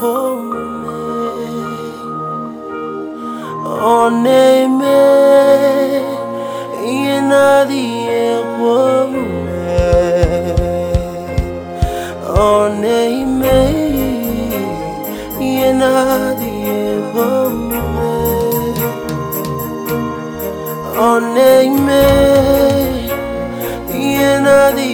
Oneme Yenadi Oneme Yenadi Oneme Yenadi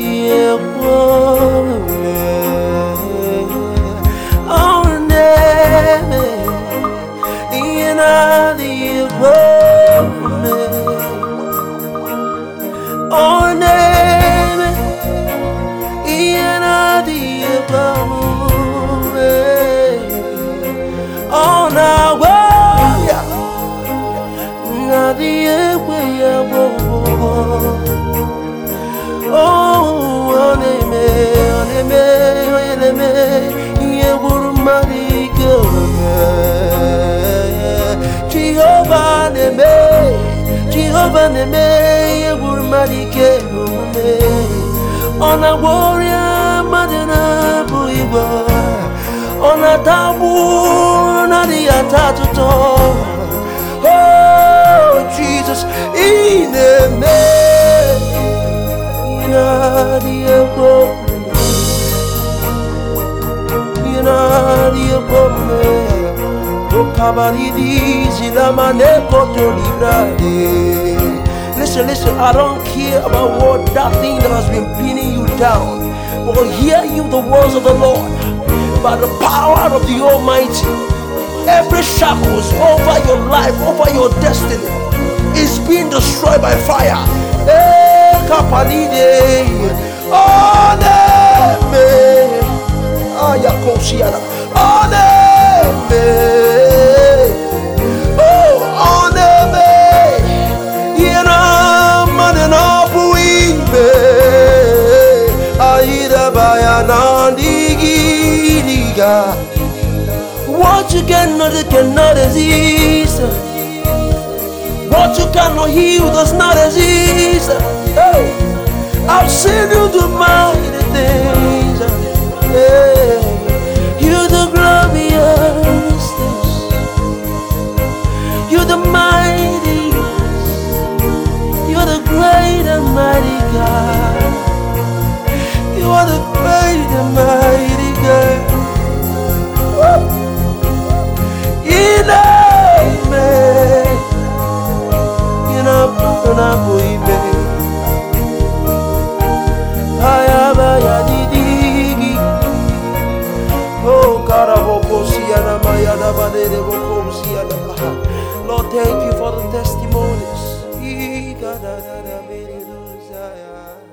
Jehovah neme yeburmadike nume ona warrior madana buiba ona tabu na diatatuto. Oh Jesus ineme inadiabo Listen, I don't care about what that thing that has been pinning you down, but hear you the words of the Lord. By the power of the Almighty, every shackles over your life, over your destiny, is being destroyed by fire. What you cannot exist. What you cannot heal does not exist. Hey, I've seen you do mighty things. Hey, you're the glorious things. You're the mighty. You're the great and mighty God. You are the great and mighty God. Lord, thank you for the testimonies.